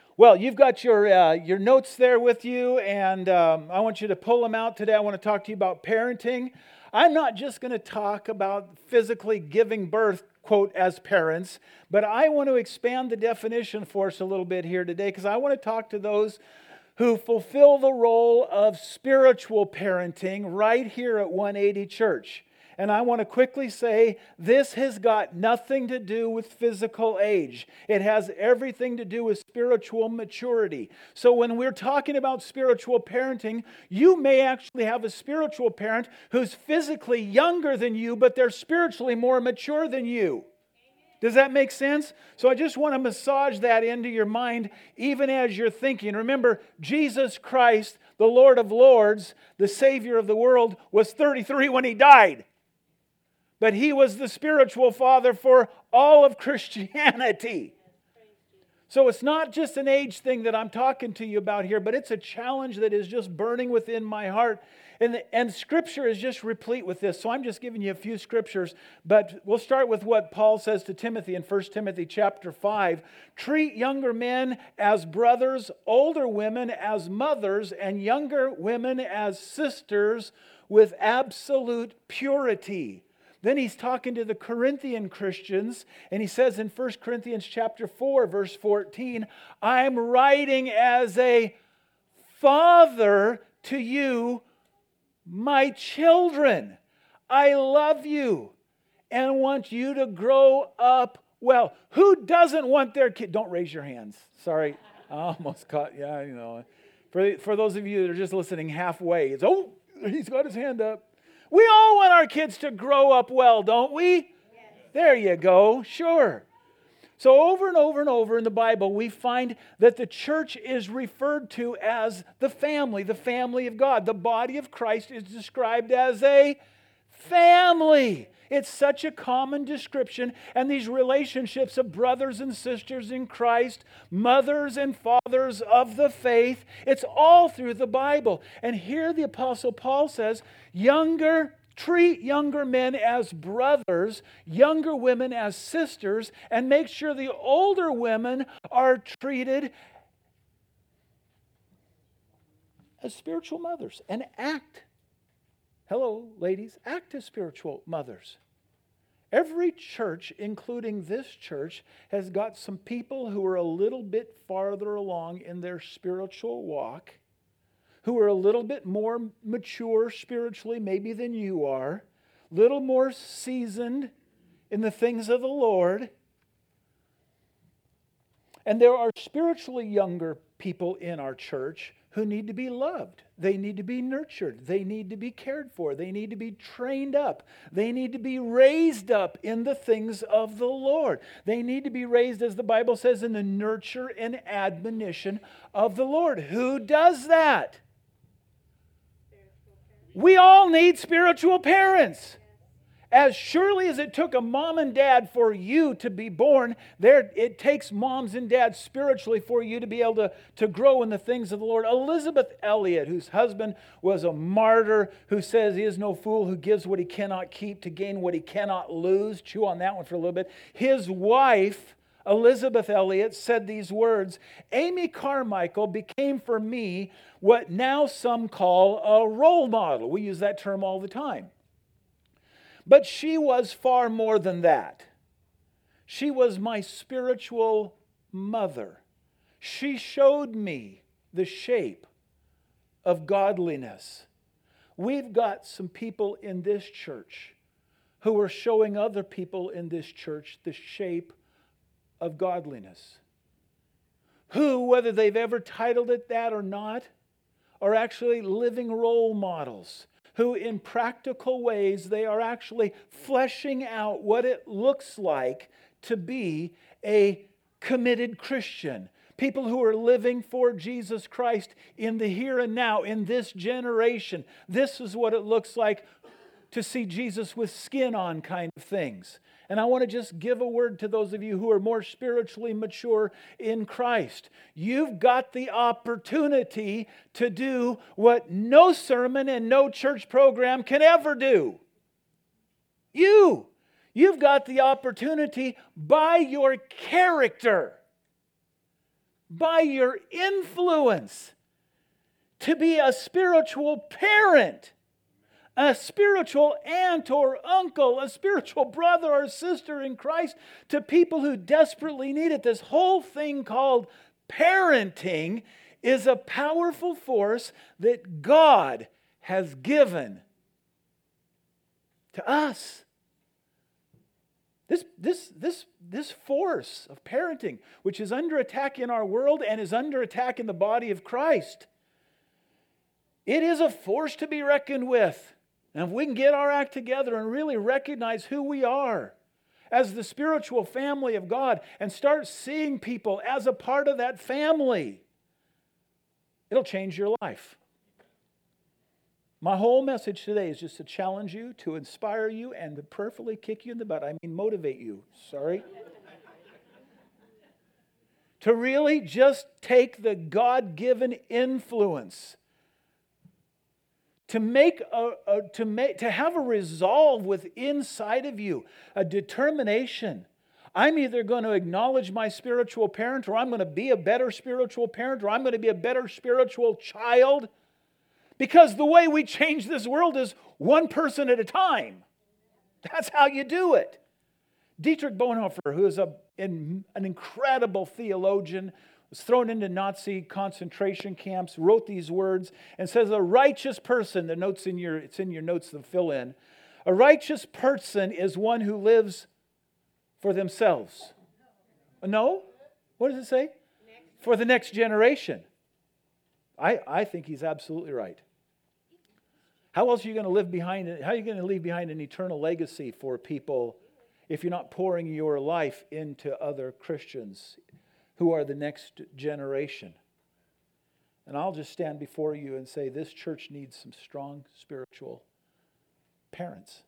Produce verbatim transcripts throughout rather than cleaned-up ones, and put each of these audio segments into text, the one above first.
Well, you've got your uh, your notes there with you, and um, I want you to pull them out today. I want to talk to you about parenting. I'm not just going to talk about physically giving birth, quote, as parents, but I want to expand the definition for us a little bit here today, because I want to talk to those who fulfill the role of spiritual parenting right here at one eighty Church. And I want to quickly say, this has got nothing to do with physical age. It has everything to do with spiritual maturity. So when we're talking about spiritual parenting, you may actually have a spiritual parent who's physically younger than you, but they're spiritually more mature than you. Does that make sense? So I just want to massage that into your mind, even as you're thinking. Remember, Jesus Christ, the Lord of Lords, the Savior of the world, was thirty-three when He died. But He was the spiritual father for all of Christianity. So it's not just an age thing that I'm talking to you about here, but it's a challenge that is just burning within my heart. And, the, and Scripture is just replete with this. So I'm just giving you a few scriptures. But we'll start with what Paul says to Timothy in First Timothy chapter five. Treat younger men as brothers, older women as mothers, and younger women as sisters with absolute purity. Then he's talking to the Corinthian Christians, and he says in First Corinthians chapter four, verse fourteen, I'm writing as a father to you, my children. I love you and want you to grow up well. Who doesn't want their kid? Don't raise your hands. Sorry, I almost caught, yeah, you know. For, for those of you that are just listening halfway, it's, oh, he's got his hand up. We all want our kids to grow up well, don't we? Yes. There you go, sure. So over and over and over in the Bible, we find that the church is referred to as the family, the family of God. The body of Christ is described as a family. It's such a common description. And these relationships of brothers and sisters in Christ, mothers and fathers of the faith, it's all through the Bible. And here the Apostle Paul says, younger, treat younger men as brothers, younger women as sisters, and make sure the older women are treated as spiritual mothers. And act Hello, ladies, act as spiritual mothers. Every church, including this church, has got some people who are a little bit farther along in their spiritual walk, who are a little bit more mature spiritually maybe than you are, a little more seasoned in the things of the Lord. And there are spiritually younger people in our church who need to be loved. They need to be nurtured. They need to be cared for. They need to be trained up. They need to be raised up in the things of the Lord. They need to be raised, as the Bible says, in the nurture and admonition of the Lord. Who does that? We all need spiritual parents. As surely as it took a mom and dad for you to be born, there it takes moms and dads spiritually for you to be able to, to grow in the things of the Lord. Elisabeth Elliot, whose husband was a martyr, who says he is no fool who gives what he cannot keep to gain what he cannot lose. Chew on that one for a little bit. His wife, Elisabeth Elliot, said these words, Amy Carmichael became for me what now some call a role model. We use that term all the time. But she was far more than that. She was my spiritual mother. She showed me the shape of godliness. We've got some people in this church who are showing other people in this church the shape of godliness. Who, whether they've ever titled it that or not, are actually living role models. Who in practical ways, they are actually fleshing out what it looks like to be a committed Christian. People who are living for Jesus Christ in the here and now, in this generation. This is what it looks like to see Jesus with skin on kind of things. And I want to just give a word to those of you who are more spiritually mature in Christ. You've got the opportunity to do what no sermon and no church program can ever do. You, you've got the opportunity by your character by your influence to be a spiritual parent, a spiritual aunt or uncle, a spiritual brother or sister in Christ to people who desperately need it. This whole thing called parenting is a powerful force that God has given to us. This, this, this, this force of parenting, which is under attack in our world and is under attack in the body of Christ, it is a force to be reckoned with. And if we can get our act together and really recognize who we are as the spiritual family of God and start seeing people as a part of that family, it'll change your life. My whole message today is just to challenge you, to inspire you, and to prayerfully kick you in the butt. I mean, motivate you. Sorry. To really just take the God-given influence to make a, a to make to have a resolve with inside of you, a determination. I'm either going to acknowledge my spiritual parent, or I'm going to be a better spiritual parent, or I'm going to be a better spiritual child. Because the way we change this world is one person at a time. That's how you do it. Dietrich Bonhoeffer, who is a, an incredible theologian, was thrown into Nazi concentration camps, wrote these words, and says, a righteous person, the notes in your, it's in your notes to fill in, a righteous person is one who lives for themselves. No? What does it say? For the next generation. I, I think he's absolutely right. How else are you going to live behind it? How are you going to leave behind an eternal legacy for people if you're not pouring your life into other Christians who are the next generation? And I'll just stand before you and say this church needs some strong spiritual parents.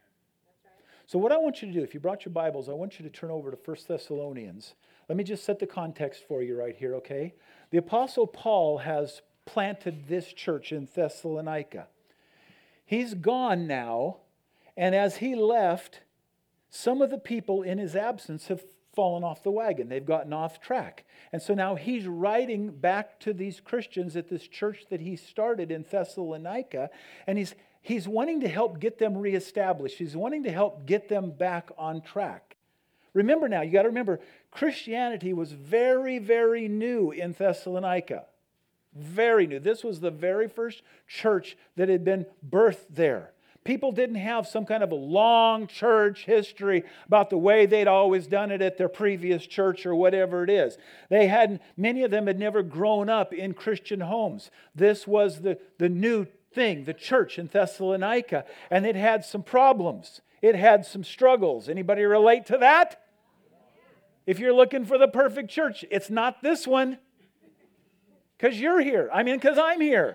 So what I want you to do, if you brought your Bibles, I want you to turn over to First Thessalonians. Let me just set the context for you right here, okay? The Apostle Paul has planted this church in Thessalonica. He's gone now, and as he left, some of the people in his absence have fallen off the wagon. They've gotten off track. And so now he's writing back to these Christians at this church that he started in Thessalonica, and he's he's wanting to help get them reestablished. He's wanting to help get them back on track. Remember now, you got to remember, Christianity was very, very new in Thessalonica. Very new. This was the very first church that had been birthed there. People didn't have some kind of a long church history about the way they'd always done it at their previous church or whatever it is. They hadn't, many of them had never grown up in Christian homes. This was the, the new thing, the church in Thessalonica, and it had some problems. It had some struggles. Anybody relate to that? If you're looking for the perfect church, it's not this one. Because you're here. I mean, because I'm here.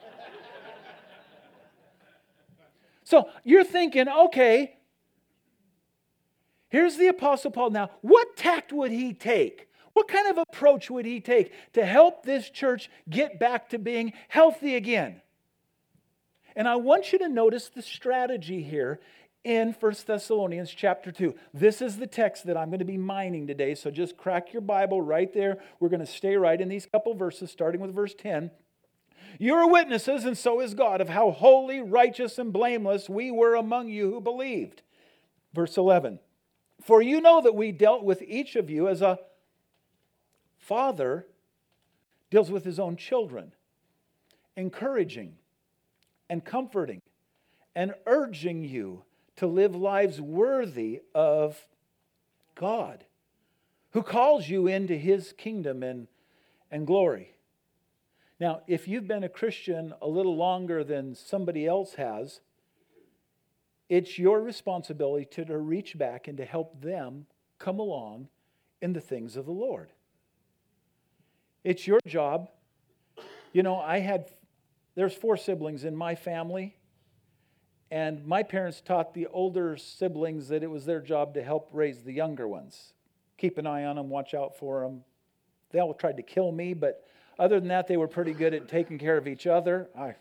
So you're thinking, okay, here's the Apostle Paul. Now, what tact would he take? What kind of approach would he take to help this church get back to being healthy again? And I want you to notice the strategy here in First Thessalonians chapter two. This is the text that I'm going to be mining today, so just crack your Bible right there. We're going to stay right in these couple verses, starting with verse ten. You are witnesses, and so is God, of how holy, righteous, and blameless we were among you who believed. Verse eleven. For you know that we dealt with each of you as a father deals with his own children, encouraging and comforting and urging you to live lives worthy of God, who calls you into His kingdom and, and glory. Now, if you've been a Christian a little longer than somebody else has, it's your responsibility to, to reach back and to help them come along in the things of the Lord. It's your job. You know, I had, there's four siblings in my family. And my parents taught the older siblings that it was their job to help raise the younger ones. Keep an eye on them, watch out for them. They all tried to kill me, but other than that, they were pretty good at taking care of each other. I,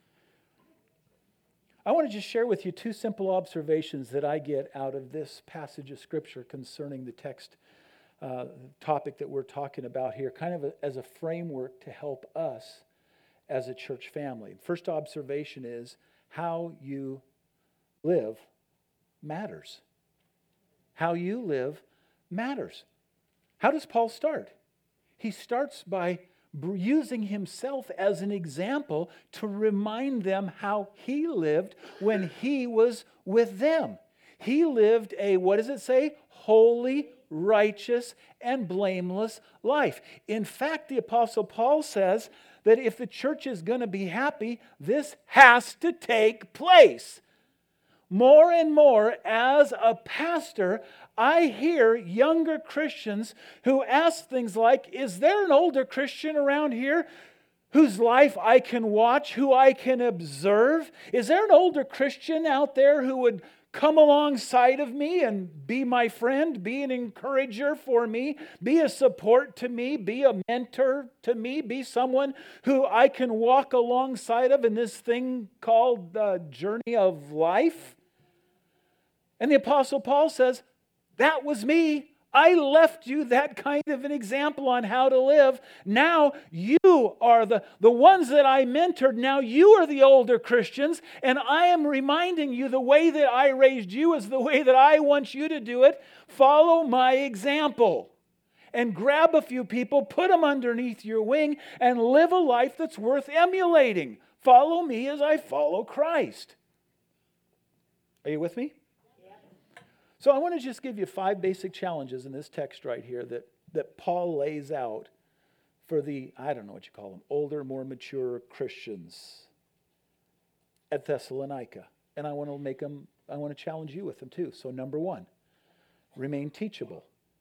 I want to just share with you two simple observations that I get out of this passage of Scripture concerning the text uh, topic that we're talking about here, kind of a, as a framework to help us as a church family. First observation is how you live matters. How you live matters. How does Paul start? He starts by using himself as an example to remind them how he lived when he was with them. He lived a, what does it say? Holy, righteous, and blameless life. In fact, the Apostle Paul says that if the church is going to be happy, this has to take place. More and more, as a pastor, I hear younger Christians who ask things like, is there an older Christian around here whose life I can watch, who I can observe? Is there an older Christian out there who would come alongside of me and be my friend, be an encourager for me, be a support to me, be a mentor to me, be someone who I can walk alongside of in this thing called the journey of life? And the Apostle Paul says, that was me. I left you that kind of an example on how to live. Now you are the, the ones that I mentored. Now you are the older Christians. And I am reminding you the way that I raised you is the way that I want you to do it. Follow my example. And grab a few people, put them underneath your wing, and live a life that's worth emulating. Follow me as I follow Christ. Are you with me? So I want to just give you five basic challenges in this text right here that, that Paul lays out for the, I don't know what you call them, older, more mature Christians at Thessalonica. And I want to make them, I want to challenge you with them too. So number one, remain teachable.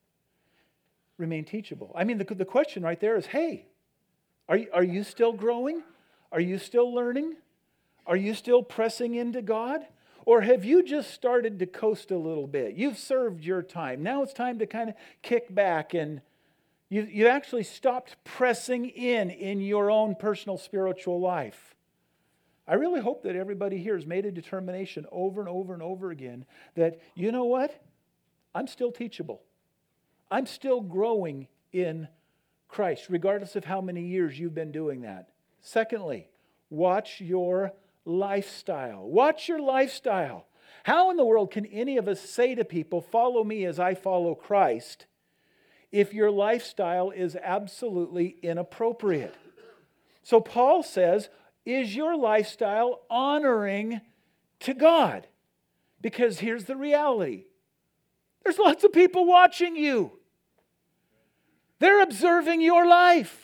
Remain teachable. I mean, the, the question right there is, hey, are you, are you still growing? Are you still learning? Are you still pressing into God? Or have you just started to coast a little bit? You've served your time. Now it's time to kind of kick back and you, you actually stopped pressing in in your own personal spiritual life. I really hope that everybody here has made a determination over and over and over again that, you know what? I'm still teachable. I'm still growing in Christ, regardless of how many years you've been doing that. Secondly, watch your lifestyle. Watch your lifestyle. How in the world can any of us say to people, follow me as I follow Christ, if your lifestyle is absolutely inappropriate? So Paul says, is your lifestyle honoring to God? Because here's the reality. There's lots of people watching you. They're observing your life.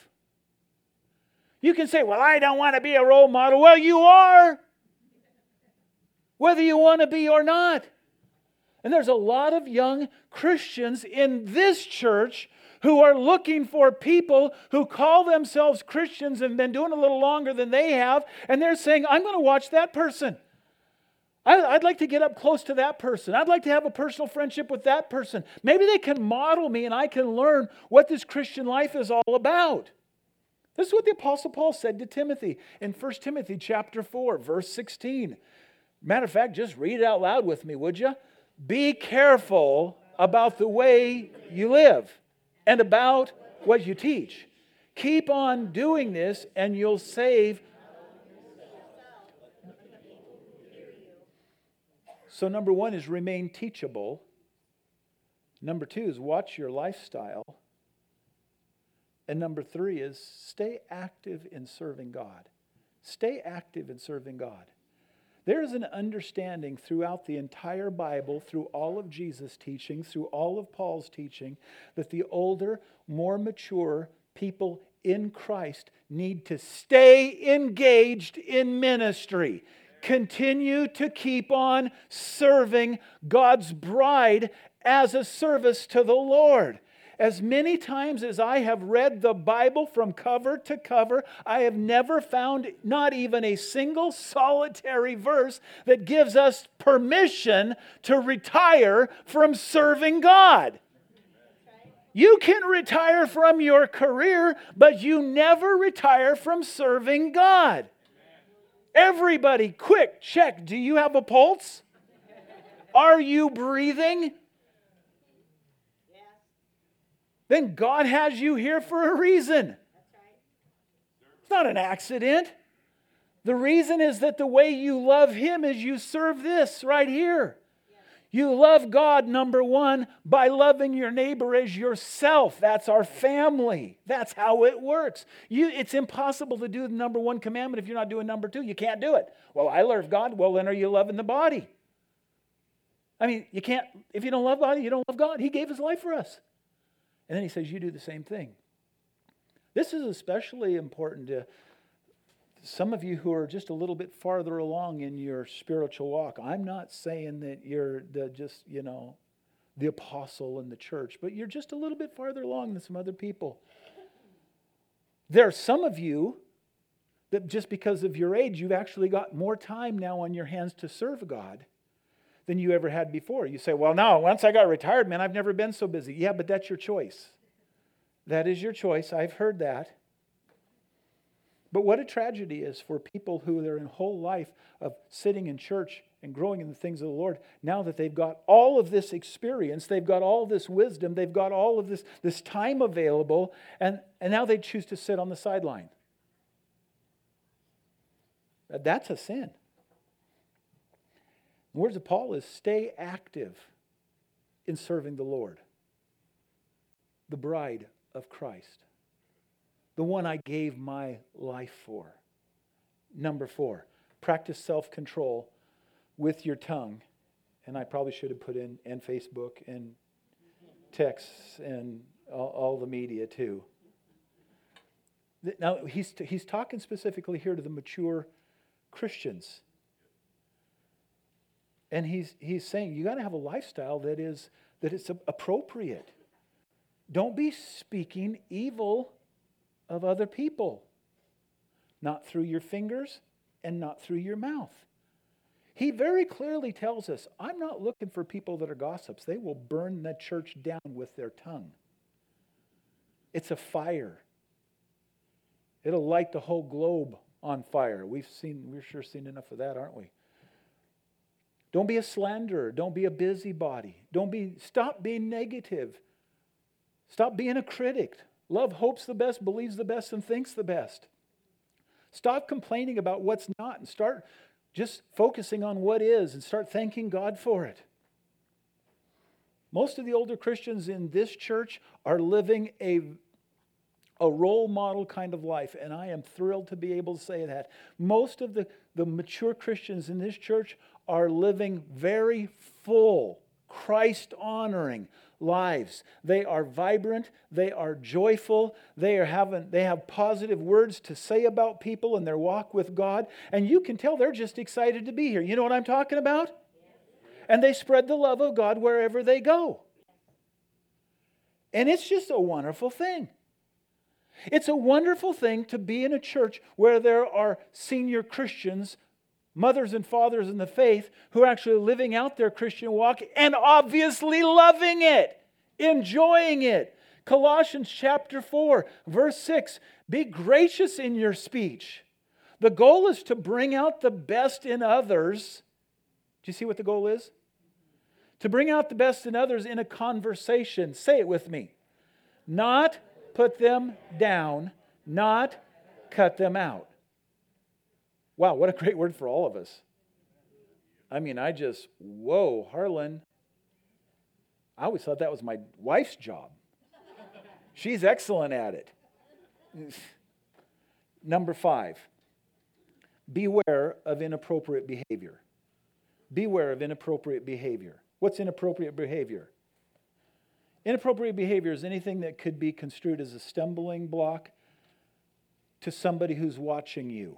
You can say, well, I don't want to be a role model. Well, you are. Whether you want to be or not. And there's a lot of young Christians in this church who are looking for people who call themselves Christians and been doing it a little longer than they have. And they're saying, I'm going to watch that person. I'd like to get up close to that person. I'd like to have a personal friendship with that person. Maybe they can model me and I can learn what this Christian life is all about. This is what the Apostle Paul said to Timothy in First Timothy chapter four, verse sixteen. Matter of fact, just read it out loud with me, would you? Be careful about the way you live and about what you teach. Keep on doing this and you'll save. So number one is remain teachable. Number two is watch your lifestyle. And number three is stay active in serving God. Stay active in serving God. There is an understanding throughout the entire Bible, through all of Jesus' teaching, through all of Paul's teaching, that the older, more mature people in Christ need to stay engaged in ministry. Continue to keep on serving God's bride as a service to the Lord. As many times as I have read the Bible from cover to cover, I have never found not even a single solitary verse that gives us permission to retire from serving God. You can retire from your career, but you never retire from serving God. Everybody, quick, check. Do you have a pulse? Are you breathing? then God has you here for a reason. It's not an accident. The reason is that the way you love Him is you serve this right here. You love God, number one, by loving your neighbor as yourself. That's our family. That's how it works. You, it's impossible to do the number one commandment if you're not doing number two. You can't do it. Well, I love God. Well, then are you loving the body? I mean, you can't, if you don't love God, you don't love God. He gave His life for us. And then He says, you do the same thing. This is especially important to some of you who are just a little bit farther along in your spiritual walk. I'm not saying that you're the just, you know, the apostle in the church, but you're just a little bit farther along than some other people. There are some of you that just because of your age, you've actually got more time now on your hands to serve God than you ever had before. You say, well, no, once I got retired, man, I've never been so busy. Yeah, but that's your choice. That is your choice. I've heard that. But what a tragedy is for people who their whole life of sitting in church and growing in the things of the Lord, now that they've got all of this experience, they've got all this wisdom, they've got all of this, this time available, and, and now they choose to sit on the sideline. That's a sin. The words of Paul is stay active in serving the Lord, the bride of Christ. The one I gave my life for. Number four, practice self-control with your tongue. And I probably should have put in and Facebook and texts and all, all the media too. Now, he's, he's talking specifically here to the mature Christians. And he's, he's saying you got to have a lifestyle that is that is appropriate. Don't be speaking evil of other people. Not through your fingers and not through your mouth. He very clearly tells us, I'm not looking for people that are gossips. They will burn the church down with their tongue. It's a fire. It'll light the whole globe on fire. We've seen, we're sure seen enough of that, aren't we? Don't be a slanderer. Don't be a busybody. Don't be, stop being negative. Stop being a critic. Love hopes the best, believes the best, and thinks the best. Stop complaining about what's not and start just focusing on what is and start thanking God for it. Most of the older Christians in this church are living a, a role model kind of life, and I am thrilled to be able to say that. Most of the, the mature Christians in this church are living very full, Christ-honoring lives. They are vibrant, they are joyful, they are having they have positive words to say about people in their walk with God, and you can tell they're just excited to be here. You know what I'm talking about? And they spread the love of God wherever they go. And it's just a wonderful thing. It's a wonderful thing to be in a church where there are senior Christians, mothers and fathers in the faith, who are actually living out their Christian walk and obviously loving it, enjoying it. Colossians chapter four, verse six, be gracious in your speech. The goal is to bring out the best in others. Do you see what the goal is? To bring out the best in others in a conversation. Say it with me. Not put them down, not cut them out. Wow, what a great word for all of us. I mean, I just, whoa, Harlan. I always thought that was my wife's job. She's excellent at it. Number five, beware of inappropriate behavior. Beware of inappropriate behavior. What's inappropriate behavior? Inappropriate behavior is anything that could be construed as a stumbling block to somebody who's watching you.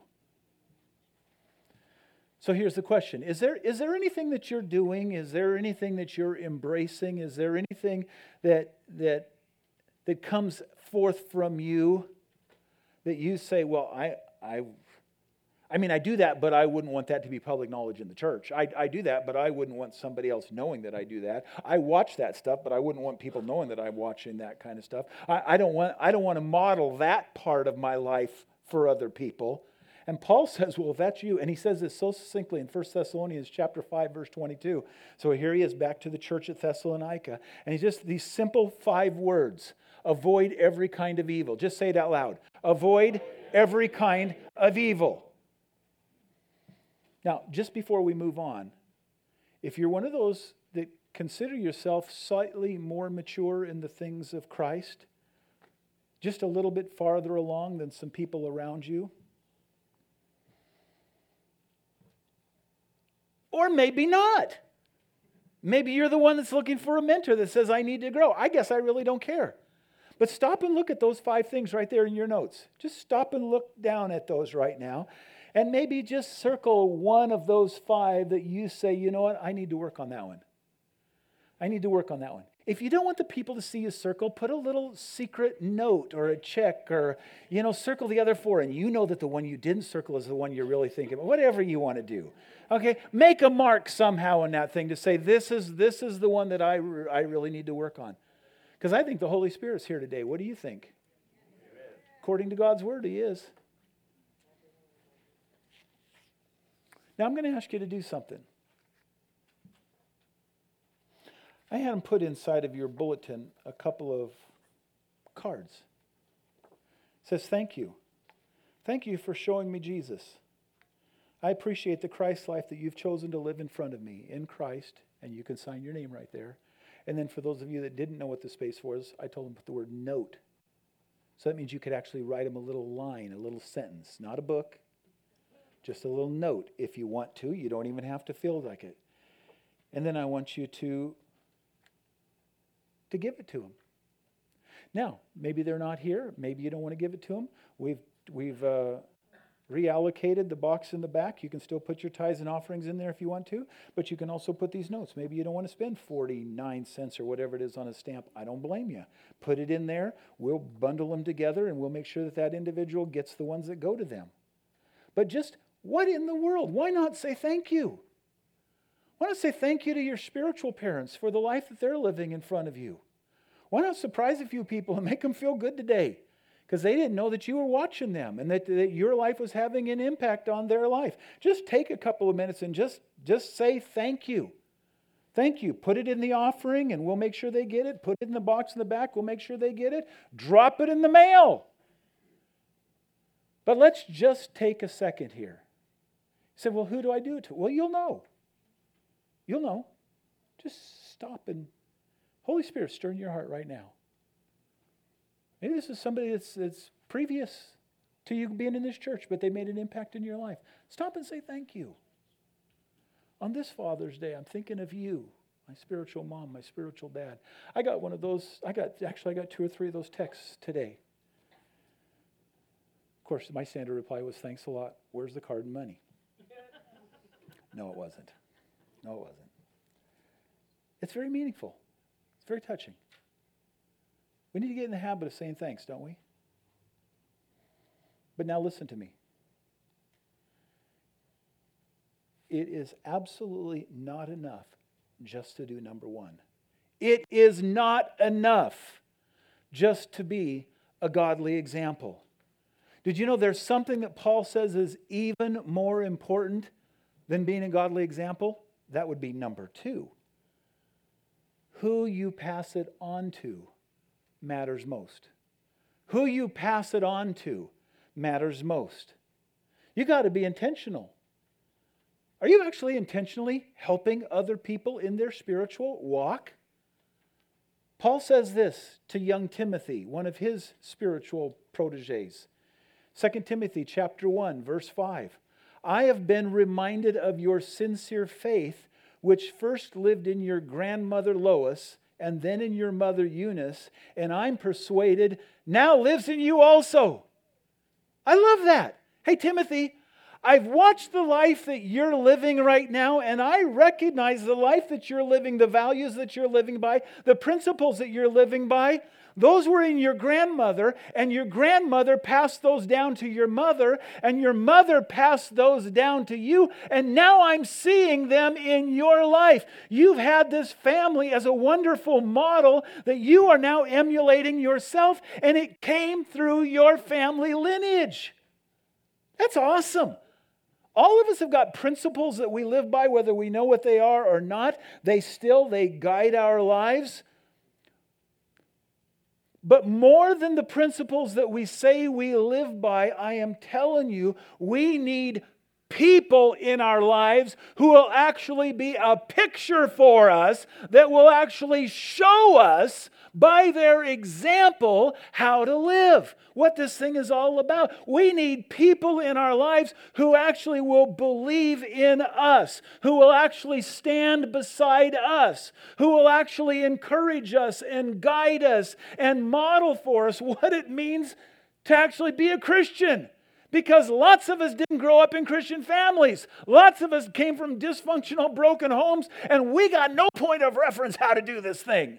So here's the question. Is there, is there anything that you're doing? Is there anything that you're embracing? Is there anything that, that, that comes forth from you that you say, well, I, I, I mean, I do that, but I wouldn't want that to be public knowledge in the church. I, I do that, but I wouldn't want somebody else knowing that I do that. I watch that stuff, but I wouldn't want people knowing that I'm watching that kind of stuff. I, I don't want, I don't want to model that part of my life for other people. And Paul says, well, if that's you, and he says this so succinctly in First Thessalonians chapter five, verse twenty-two. So here he is back to the church at Thessalonica. And he's just these simple five words. Avoid every kind of evil. Just say it out loud. Avoid every kind of evil. Now, just before we move on, if you're one of those that consider yourself slightly more mature in the things of Christ, just a little bit farther along than some people around you, or maybe not. Maybe you're the one that's looking for a mentor that says, I need to grow. I guess I really don't care. But stop and look at those five things right there in your notes. Just stop and look down at those right now. And maybe just circle one of those five that you say, you know what, I need to work on that one. I need to work on that one. If you don't want the people to see you circle, put a little secret note or a check or, you know, circle the other four. And you know that the one you didn't circle is the one you're really thinking about. Whatever you want to do. Okay? Make a mark somehow on that thing to say, this is this is the one that I, I really need to work on. Because I think the Holy Spirit's here today. What do you think? Amen. According to God's Word, He is. Now I'm going to ask you to do something. I had them put inside of your bulletin a couple of cards. It says, thank you. Thank you for showing me Jesus. I appreciate the Christ life that you've chosen to live in front of me in Christ. And you can sign your name right there. And then for those of you that didn't know what the space was, I told them to put the word note. So that means you could actually write them a little line, a little sentence, not a book. Just a little note if you want to. You don't even have to feel like it. And then I want you to, to give it to them. Now, maybe they're not here. Maybe you don't want to give it to them. We've, we've uh, reallocated the box in the back. You can still put your tithes and offerings in there if you want to. But you can also put these notes. Maybe you don't want to spend forty-nine cents or whatever it is on a stamp. I don't blame you. Put it in there. We'll bundle them together and we'll make sure that that individual gets the ones that go to them. But just, what in the world? Why not say thank you? Why not say thank you to your spiritual parents for the life that they're living in front of you? Why not surprise a few people and make them feel good today? Because they didn't know that you were watching them and that, that your life was having an impact on their life. Just take a couple of minutes and just, just say thank you. Thank you. Put it in the offering and we'll make sure they get it. Put it in the box in the back. We'll make sure they get it. Drop it in the mail. But let's just take a second here. You say, well, who do I do it to? Well, you'll know. You'll know. Just stop and Holy Spirit, stir in your heart right now. Maybe this is somebody that's, that's previous to you being in this church, but they made an impact in your life. Stop and say thank you. On this Father's Day, I'm thinking of you, my spiritual mom, my spiritual dad. I got one of those, I got, actually I got two or three of those texts today. Of course, my standard reply was, thanks a lot. Where's the card and money? No, it wasn't. No, it wasn't. It's very meaningful. It's very touching. We need to get in the habit of saying thanks, don't we? But now listen to me. It is absolutely not enough just to do number one. It is not enough just to be a godly example. Did you know there's something that Paul says is even more important than being a godly example? That would be number two. Who you pass it on to matters most. Who you pass it on to matters most. You got to be intentional. Are you actually intentionally helping other people in their spiritual walk? Paul says this to young Timothy, one of his spiritual proteges. Second Timothy chapter one, verse five. I have been reminded of your sincere faith, which first lived in your grandmother Lois, and then in your mother Eunice, and I'm persuaded now lives in you also. I love that. Hey, Timothy, I've watched the life that you're living right now, and I recognize the life that you're living, the values that you're living by, the principles that you're living by. Those were in your grandmother, and your grandmother passed those down to your mother, and your mother passed those down to you, and now I'm seeing them in your life. You've had this family as a wonderful model that you are now emulating yourself, and it came through your family lineage. That's awesome. All of us have got principles that we live by, whether we know what they are or not. They still, they guide our lives. But more than the principles that we say we live by, I am telling you, we need people in our lives who will actually be a picture for us, that will actually show us by their example how to live, what this thing is all about. We need people in our lives who actually will believe in us, who will actually stand beside us, who will actually encourage us and guide us and model for us what it means to actually be a Christian. Because lots of us didn't grow up in Christian families. Lots of us came from dysfunctional, broken homes, and we got no point of reference how to do this thing.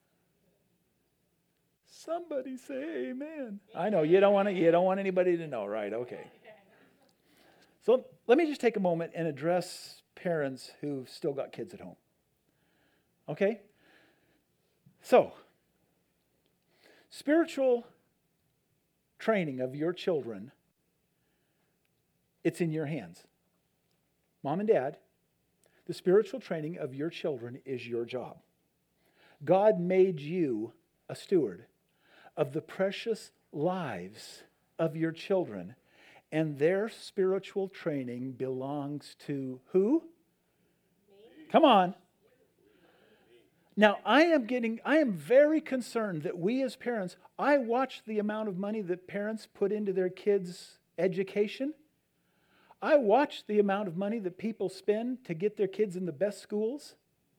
Somebody say amen. I know you don't want to, you don't want anybody to know, right? Okay. So let me just take a moment and address parents who've still got kids at home. Okay? So, spiritual training of your children, it's in your hands. Mom and dad, the spiritual training of your children is your job. God made you a steward of the precious lives of your children, and their spiritual training belongs to who? Me. Come on. Now, I am getting, I am very concerned that we as parents, I watch the amount of money that parents put into their kids' education. I watch the amount of money that people spend to get their kids in the best schools.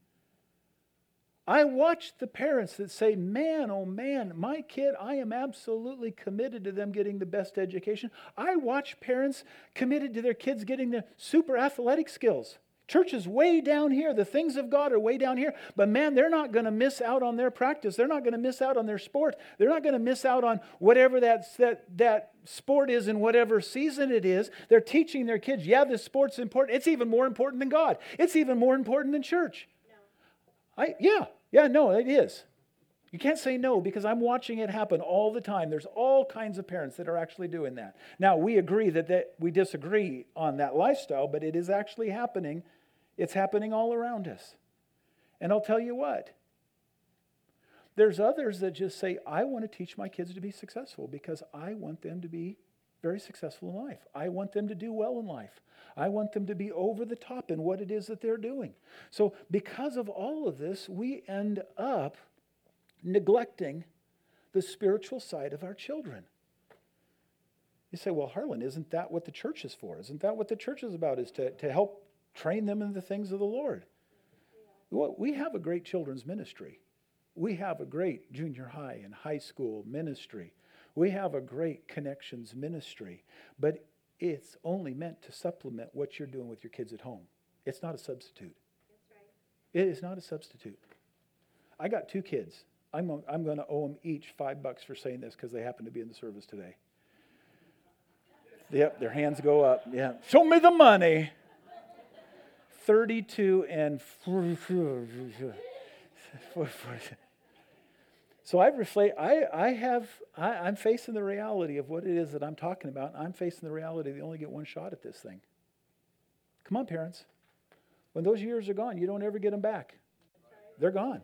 I watch the parents that say, man, oh man, my kid, I am absolutely committed to them getting the best education. I watch parents committed to their kids getting the super athletic skills. Church is way down here. The things of God are way down here. But man, they're not going to miss out on their practice. They're not going to miss out on their sport. They're not going to miss out on whatever that, that, that sport is in whatever season it is. They're teaching their kids, yeah, this sport's important. It's even more important than God. It's even more important than church. No. I Yeah, yeah, no, it is. You can't say no because I'm watching it happen all the time. There's all kinds of parents that are actually doing that. Now, we agree that, that we disagree on that lifestyle, but it is actually happening. It's happening all around us. And I'll tell you what. There's others that just say, I want to teach my kids to be successful because I want them to be very successful in life. I want them to do well in life. I want them to be over the top in what it is that they're doing. So because of all of this, we end up neglecting the spiritual side of our children. You say, well, Harlan, isn't that what the church is for? Isn't that what the church is about, is to, to help train them in the things of the Lord? Well, we have a great children's ministry. We have a great junior high and high school ministry. We have a great connections ministry. But it's only meant to supplement what you're doing with your kids at home. It's not a substitute. That's right. It is not a substitute. I got two kids. I'm, I'm going to owe them each five bucks for saying this because they happen to be in the service today. Yep, their hands go up. Yeah, show me the money. thirty-two and so I reflect. I I have. I, I'm facing the reality of what it is that I'm talking about. I'm facing the reality they only get one shot at this thing. Come on, parents. When those years are gone, you don't ever get them back. They're gone.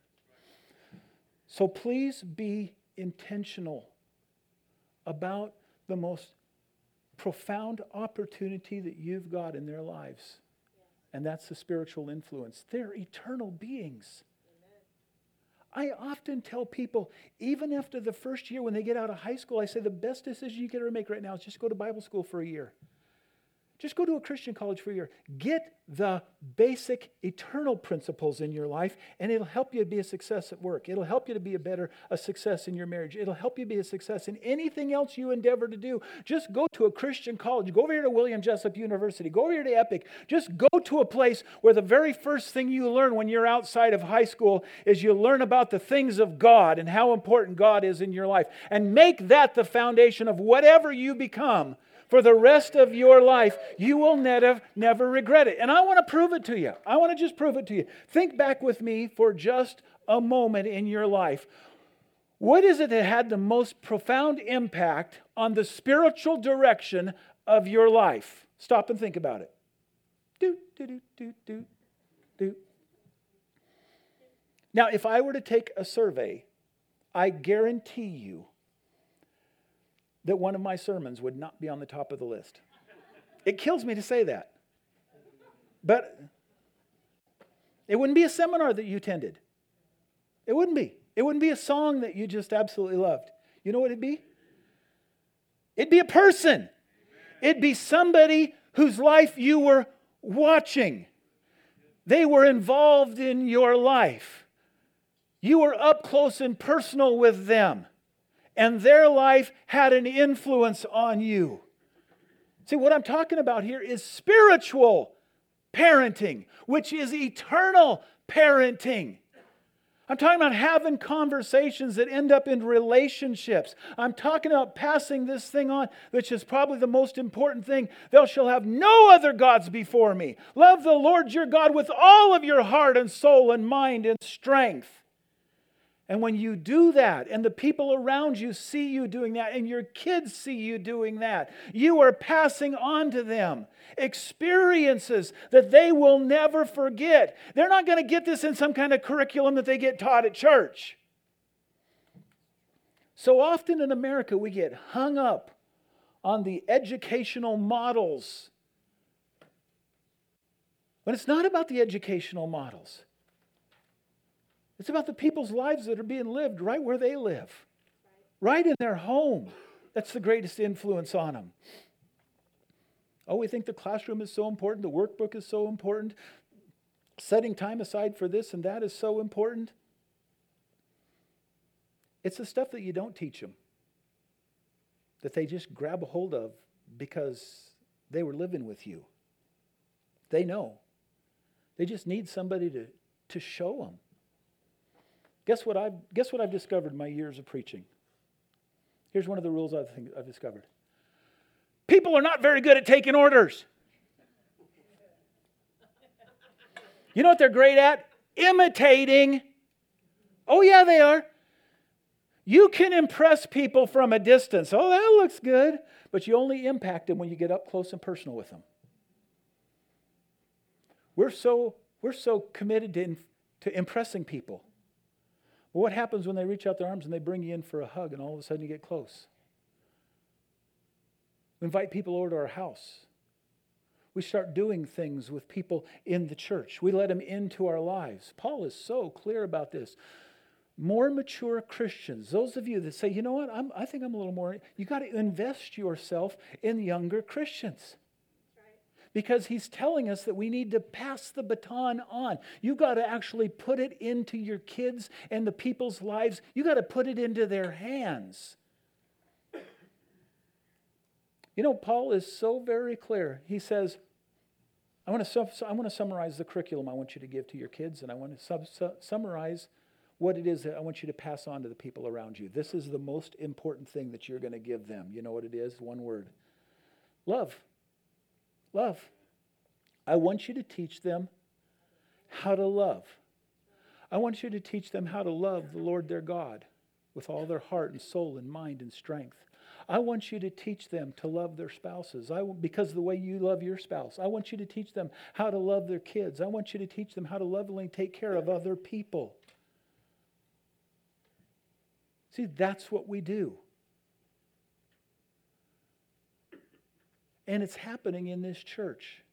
So please be intentional about the most profound opportunity that you've got in their lives. And that's the spiritual influence. They're eternal beings. Amen. I often tell people, even after the first year when they get out of high school, I say the best decision you can ever make right now is just go to Bible school for a year. Just go to a Christian college for a year. Get the basic eternal principles in your life, and it'll help you to be a success at work. It'll help you to be a better a success in your marriage. It'll help you be a success in anything else you endeavor to do. Just go to a Christian college. Go over here to William Jessup University. Go over here to Epic. Just go to a place where the very first thing you learn when you're outside of high school is you learn about the things of God and how important God is in your life. And make that the foundation of whatever you become. For the rest of your life, you will never, never regret it. And I want to prove it to you. I want to just prove it to you. Think back with me for just a moment in your life. What is it that had the most profound impact on the spiritual direction of your life? Stop and think about it. Do, do, do, do, do, do. Now, if I were to take a survey I guarantee you that one of my sermons would not be on the top of the list. It kills me to say that. But it wouldn't be a seminar that you attended. It wouldn't be. It wouldn't be a song that you just absolutely loved. You know what it'd be? It'd be a person. It'd be somebody whose life you were watching. They were involved in your life. You were up close and personal with them. And their life had an influence on you. See, what I'm talking about here is spiritual parenting, which is eternal parenting. I'm talking about having conversations that end up in relationships. I'm talking about passing this thing on, which is probably the most important thing. Thou shalt have no other gods before me. Love the Lord your God with all of your heart and soul and mind and strength. And when you do that, and the people around you see you doing that, and your kids see you doing that, you are passing on to them experiences that they will never forget. They're not going to get this in some kind of curriculum that they get taught at church. So often in America, we get hung up on the educational models. But it's not about the educational models. It's about the people's lives that are being lived right where they live. Right in their home. That's the greatest influence on them. Oh, we think the classroom is so important. The workbook is so important. Setting time aside for this and that is so important. It's the stuff that you don't teach them. That they just grab a hold of because they were living with you. They know. They just need somebody to, to show them. Guess what I've guess what I've discovered in my years of preaching? Here's one of the rules I've, I've discovered. People are not very good at taking orders. You know what they're great at? Imitating. Oh yeah, they are. You can impress people from a distance. Oh, that looks good. But you only impact them when you get up close and personal with them. We're so we're so committed to, to impressing people. Well, what happens when they reach out their arms and they bring you in for a hug and all of a sudden you get close? We invite people over to our house. We start doing things with people in the church. We let them into our lives. Paul is so clear about this. More mature Christians, those of you that say, you know what, I'm, I think I'm a little more, you got to invest yourself in younger Christians. Because he's telling us that we need to pass the baton on. You've got to actually put it into your kids and the people's lives. You've got to put it into their hands. You know, Paul is so very clear. He says, I want to, I want to summarize the curriculum I want you to give to your kids, and I want to sub, su- summarize what it is that I want you to pass on to the people around you. This is the most important thing that you're going to give them. You know what it is? One word. Love. Love. I want you to teach them how to love. I want you to teach them how to love the Lord their God with all their heart and soul and mind and strength. I want you to teach them to love their spouses I, because of the way you love your spouse. I want you to teach them how to love their kids. I want you to teach them how to lovingly take care of other people. See, that's what we do. And it's happening in this church.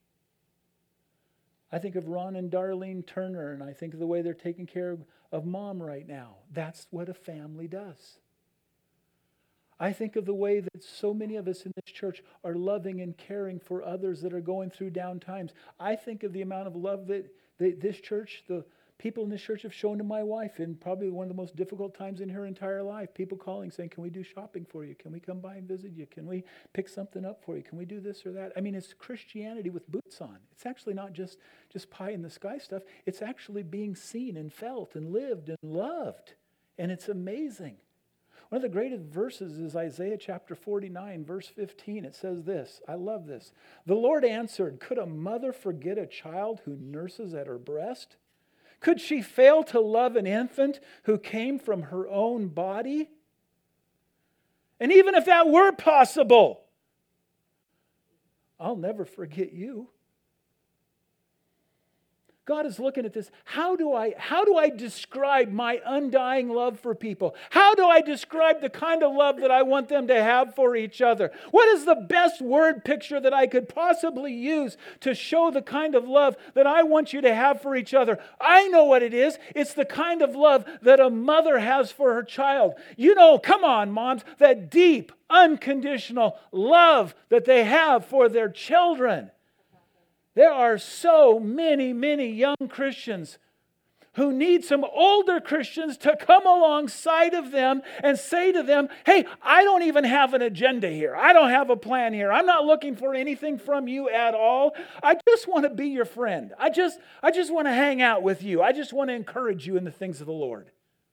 I think of Ron and Darlene Turner, and I think of the way they're taking care of, of Mom right now. That's what a family does. I think of the way that so many of us in this church are loving and caring for others that are going through down times. I think of the amount of love that, that this church, the people in this church have shown to my wife in probably one of the most difficult times in her entire life. People calling saying, can we do shopping for you? Can we come by and visit you? Can we pick something up for you? Can we do this or that? I mean, it's Christianity with boots on. It's actually not just, just pie in the sky stuff. It's actually being seen and felt and lived and loved. And it's amazing. One of the greatest verses is Isaiah chapter forty-nine, verse fifteen. It says this. I love this. The Lord answered, could a mother forget a child who nurses at her breast? Could she fail to love an infant who came from her own body? And even if that were possible, I'll never forget you. God is looking at this. How do I, how do I describe my undying love for people? How do I describe the kind of love that I want them to have for each other? What is the best word picture that I could possibly use to show the kind of love that I want you to have for each other? I know what it is. It's the kind of love that a mother has for her child. You know, come on, moms, that deep, unconditional love that they have for their children. There are so many, many young Christians who need some older Christians to come alongside of them and say to them, hey, I don't even have an agenda here. I don't have a plan here. I'm not looking for anything from you at all. I just want to be your friend. I just, I just want to hang out with you. I just want to encourage you in the things of the Lord.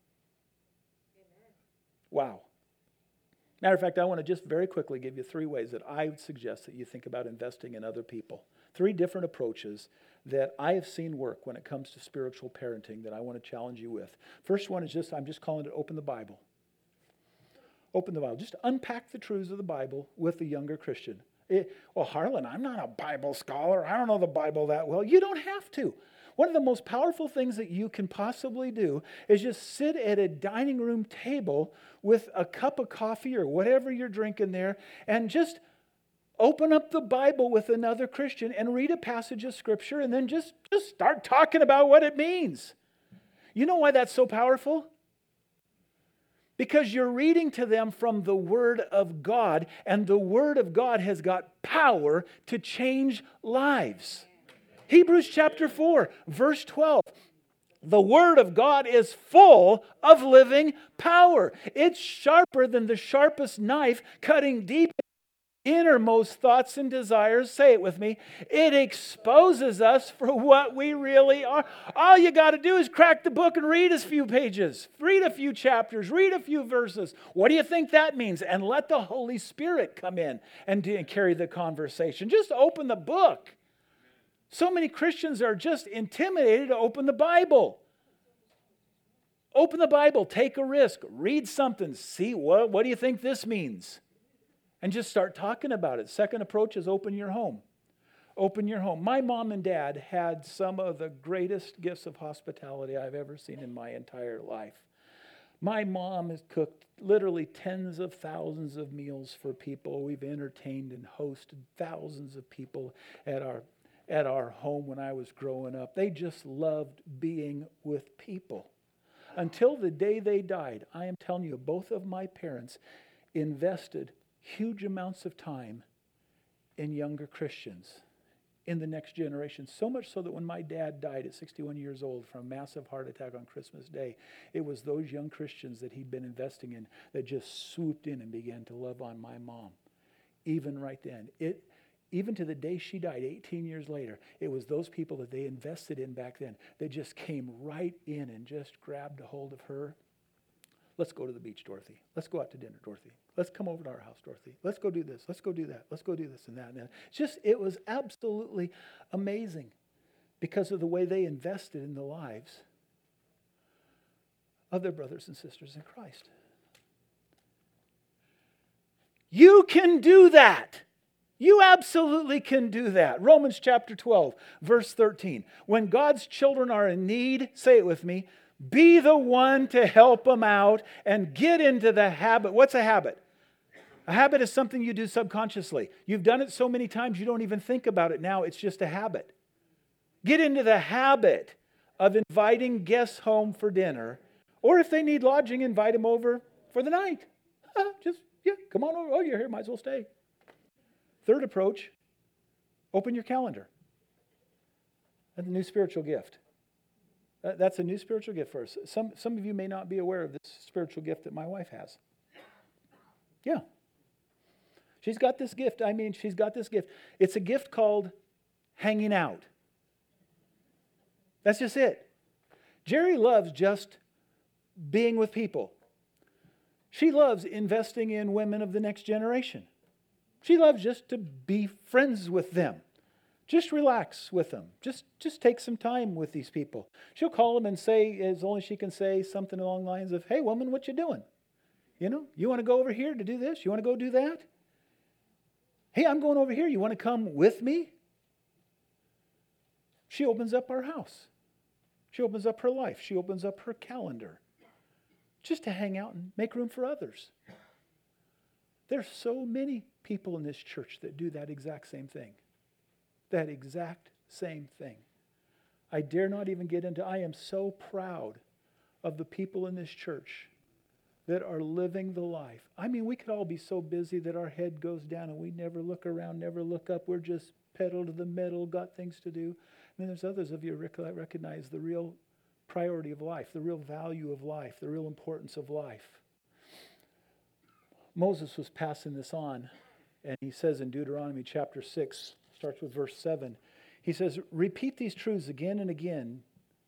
Wow. Matter of fact, I want to just very quickly give you three ways that I would suggest that you think about investing in other people. Three different approaches that I have seen work when it comes to spiritual parenting that I want to challenge you with. First one is just, I'm just calling it open the Bible. Open the Bible. Just unpack the truths of the Bible with a younger Christian. It, well, Harlan, I'm not a Bible scholar. I don't know the Bible that well. You don't have to. One of the most powerful things that you can possibly do is just sit at a dining room table with a cup of coffee or whatever you're drinking there and just open up the Bible with another Christian and read a passage of Scripture and then just, just start talking about what it means. You know why that's so powerful? Because you're reading to them from the Word of God, and the Word of God has got power to change lives. Hebrews chapter four, verse twelve. The Word of God is full of living power. It's sharper than the sharpest knife, cutting deep innermost thoughts and desires. Say it with me. It exposes us for what we really are. All you got to do is crack the book and read a few pages. Read a few chapters. Read a few verses. What do you think that means? And let the Holy Spirit come in and, do, and carry the conversation. Just open the book. So many Christians are just intimidated to open the Bible. Open the Bible. Take a risk. Read something. See, what, what do you think this means? And just start talking about it. Second approach is open your home. Open your home. My mom and dad had some of the greatest gifts of hospitality I've ever seen in my entire life. My mom has cooked literally tens of thousands of meals for people. We've entertained and hosted thousands of people at our, at our home when I was growing up. They just loved being with people. Until the day they died, I am telling you, both of my parents invested huge amounts of time in younger Christians, in the next generation. So much so that when my dad died at sixty-one years old from a massive heart attack on Christmas Day, it was those young Christians that he'd been investing in that just swooped in and began to love on my mom. Even right then. It, even to the day she died, eighteen years later, it was those people that they invested in back then that just came right in and just grabbed a hold of her. Let's go to the beach, Dorothy. Let's go out to dinner, Dorothy. Let's come over to our house, Dorothy. Let's go do this. Let's go do that. Let's go do this and that and that. It's just, it was absolutely amazing because of the way they invested in the lives of their brothers and sisters in Christ. You can do that. You absolutely can do that. Romans chapter twelve, verse thirteen. When God's children are in need, say it with me, be the one to help them out and get into the habit. What's a habit? A habit is something you do subconsciously. You've done it so many times you don't even think about it now. It's just a habit. Get into the habit of inviting guests home for dinner. Or if they need lodging, invite them over for the night. Just, yeah, come on over. Oh, you're here. Might as well stay. Third approach, open your calendar. That's a new spiritual gift. That's a new spiritual gift for us. Some, some of you may not be aware of this spiritual gift that my wife has. Yeah. She's got this gift. I mean, she's got this gift. It's a gift called hanging out. That's just it. Jerry loves just being with people. She loves investing in women of the next generation. She loves just to be friends with them. Just relax with them. Just, just take some time with these people. She'll call them and say, as only she can say, something along the lines of, hey, woman, what you doing? You know, you want to go over here to do this? You want to go do that? Hey, I'm going over here. You want to come with me? She opens up our house. She opens up her life. She opens up her calendar just to hang out and make room for others. There's so many people in this church that do that exact same thing. That exact same thing. I dare not even get into, I am so proud of the people in this church that are living the life. I mean, we could all be so busy that our head goes down and we never look around, never look up. We're just pedal to the metal, got things to do. And then there's others of you that recognize the real priority of life, the real value of life, the real importance of life. Moses was passing this on, and he says in Deuteronomy chapter six, starts with verse seven, he says, repeat these truths again and again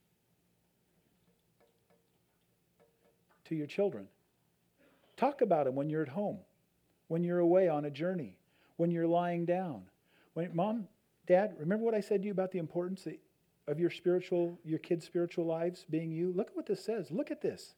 to your children. Talk about them when you're at home, when you're away on a journey, when you're lying down. When, Mom, Dad, remember what I said to you about the importance of your spiritual, your kids' spiritual lives being you? Look at what this says. Look at this.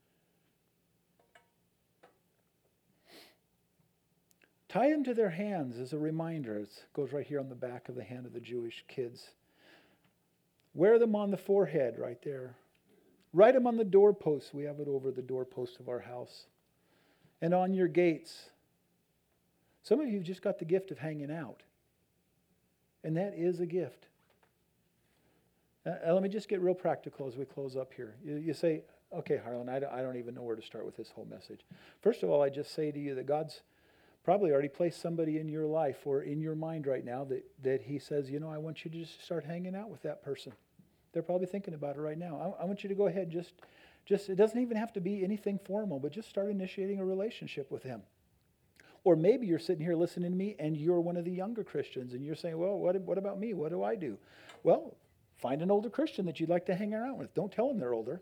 Tie them to their hands as a reminder. It goes right here on the back of the hand of the Jewish kids. Wear them on the forehead right there. Write them on the doorposts. We have it over the doorpost of our house. And on your gates. Some of you have just got the gift of hanging out. And that is a gift. Uh, let me just get real practical as we close up here. You, you say, okay, Harlan, I don't, I don't even know where to start with this whole message. First of all, I just say to you that God's probably already placed somebody in your life or in your mind right now that, that He says, you know, I want you to just start hanging out with that person. They're probably thinking about it right now. I, I want you to go ahead, just, just, it doesn't even have to be anything formal, but just start initiating a relationship with him. Or maybe you're sitting here listening to me and you're one of the younger Christians and you're saying, well, what, what about me? What do I do? Well, find an older Christian that you'd like to hang around with. Don't tell them they're older.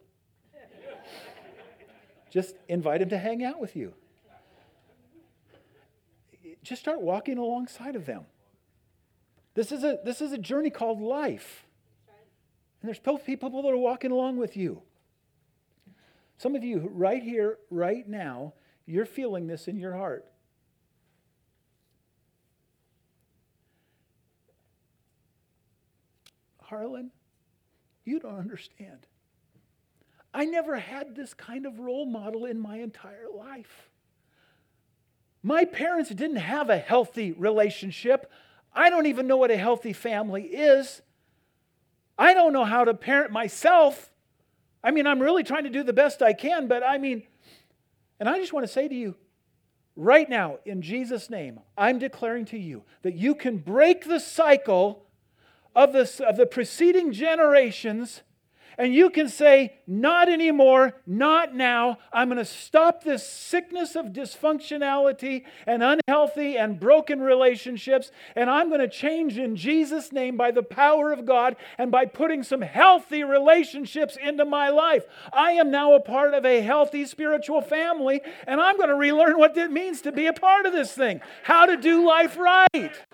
Just invite them to hang out with you. Just start walking alongside of them. This is a this is a journey called life. And there's people that are walking along with you. Some of you right here, right now, you're feeling this in your heart. Harlan, you don't understand. I never had this kind of role model in my entire life. My parents didn't have a healthy relationship. I don't even know what a healthy family is. I don't know how to parent myself. I mean, I'm really trying to do the best I can, but I mean, and I just want to say to you, right now, in Jesus' name, I'm declaring to you that you can break the cycle of the, of the preceding generations. And you can say, not anymore, not now. I'm going to stop this sickness of dysfunctionality and unhealthy and broken relationships. And I'm going to change in Jesus' name by the power of God and by putting some healthy relationships into my life. I am now a part of a healthy spiritual family. And I'm going to relearn what it means to be a part of this thing. How to do life right.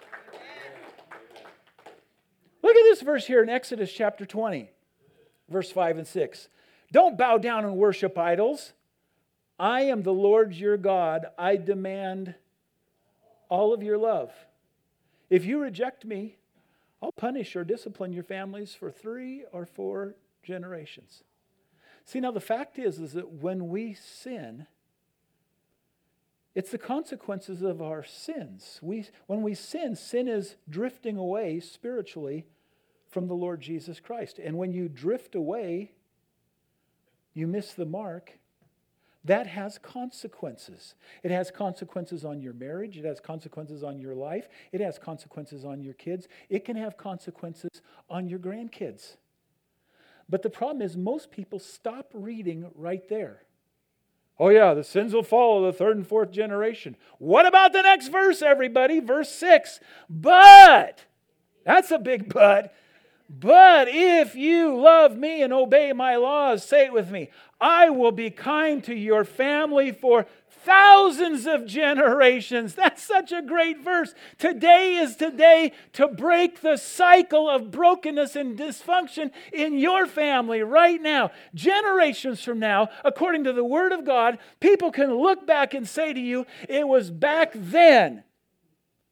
Look at this verse here in Exodus chapter twenty. Verse five and six. Don't bow down and worship idols. I am the Lord your God. I demand all of your love. If you reject me, I'll punish or discipline your families for three or four generations. See, now the fact is, is that when we sin, it's the consequences of our sins. We, when we sin, sin is drifting away spiritually from the Lord Jesus Christ. And when you drift away, you miss the mark, that has consequences. It has consequences on your marriage. It has consequences on your life. It has consequences on your kids. It can have consequences on your grandkids. But the problem is most people stop reading right there. Oh yeah, the sins will follow the third and fourth generation. What about the next verse, everybody? Verse six. But, that's a big but. But if you love me and obey my laws, say it with me, I will be kind to your family for thousands of generations. That's such a great verse. Today is today to break the cycle of brokenness and dysfunction in your family right now. Generations from now, according to the Word of God, people can look back and say to you, it was back then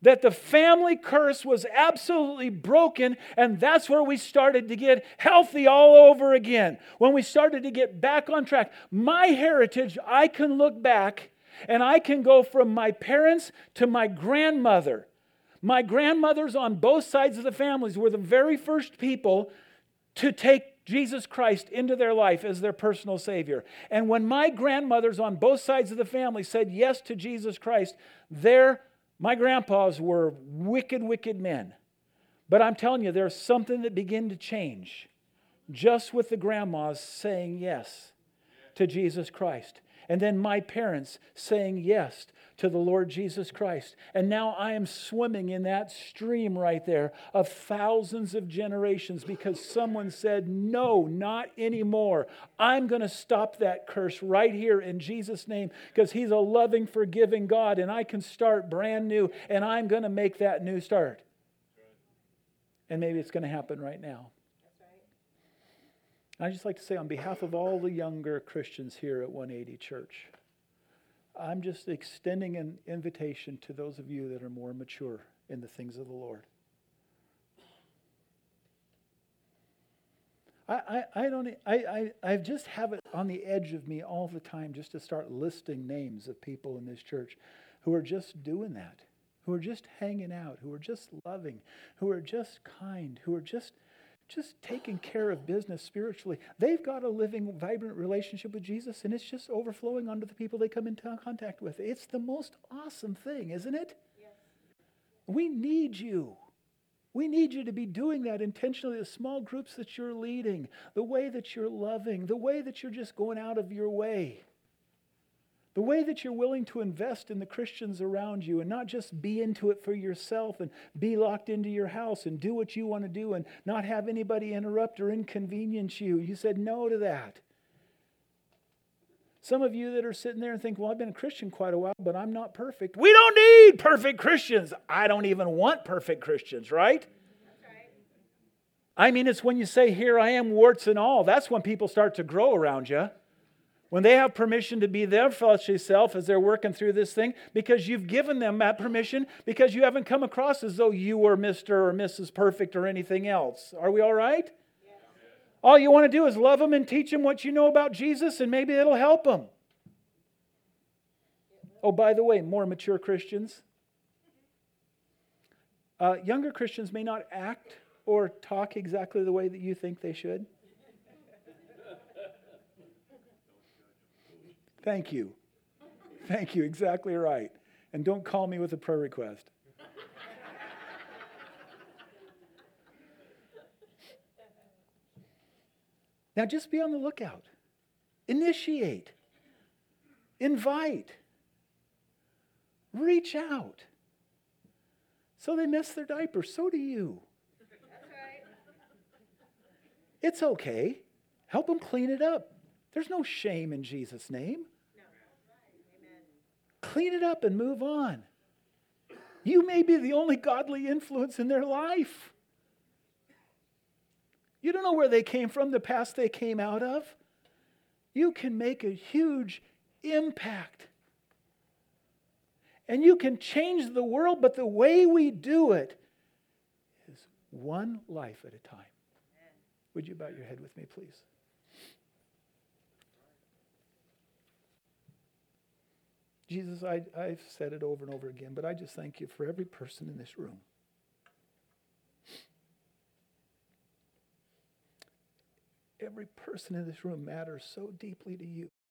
that the family curse was absolutely broken, and that's where we started to get healthy all over again. When we started to get back on track. My heritage, I can look back and I can go from my parents to my grandmother. My grandmothers on both sides of the families were the very first people to take Jesus Christ into their life as their personal Savior. And when my grandmothers on both sides of the family said yes to Jesus Christ, their My grandpas were wicked, wicked men. But I'm telling you, there's something that began to change just with the grandmas saying yes to Jesus Christ. And then my parents saying yes to the Lord Jesus Christ. And now I am swimming in that stream right there of thousands of generations because someone said, no, not anymore. I'm going to stop that curse right here in Jesus' name because He's a loving, forgiving God and I can start brand new and I'm going to make that new start. And maybe it's going to happen right now. I'd just like to say on behalf of all the younger Christians here at one eighty Church, I'm just extending an invitation to those of you that are more mature in the things of the Lord. I, I, I don't I, I I just have it on the edge of me all the time just to start listing names of people in this church who are just doing that, who are just hanging out, who are just loving, who are just kind, who are just just taking care of business spiritually. They've got a living, vibrant relationship with Jesus, and it's just overflowing onto the people they come into contact with. It's the most awesome thing, isn't it? Yes. We need you. We need you to be doing that intentionally. The small groups that you're leading, the way that you're loving, the way that you're just going out of your way. The way that you're willing to invest in the Christians around you and not just be into it for yourself and be locked into your house and do what you want to do and not have anybody interrupt or inconvenience you. You said no to that. Some of you that are sitting there and think, well, I've been a Christian quite a while, but I'm not perfect. We don't need perfect Christians. I don't even want perfect Christians, right? That's right. I mean, it's when you say, here I am, warts and all. That's when people start to grow around you. When they have permission to be their fleshly self as they're working through this thing, because you've given them that permission, because you haven't come across as though you were Mister or Missus Perfect or anything else. Are we all right? Yes. All you want to do is love them and teach them what you know about Jesus, and maybe it'll help them. Oh, by the way, more mature Christians. Uh, younger Christians may not act or talk exactly the way that you think they should. Thank you. Thank you. Exactly right. And don't call me with a prayer request. Now just be on the lookout. Initiate. Invite. Reach out. So they mess their diapers. So do you. That's right. It's okay. Help them clean it up. There's no shame in Jesus' name. No. Amen. Clean it up and move on. You may be the only godly influence in their life. You don't know where they came from, the past they came out of. You can make a huge impact. And you can change the world, but the way we do it is one life at a time. Amen. Would you bow your head with me, please? Jesus, I, I've said it over and over again, but I just thank you for every person in this room. Every person in this room matters so deeply to you.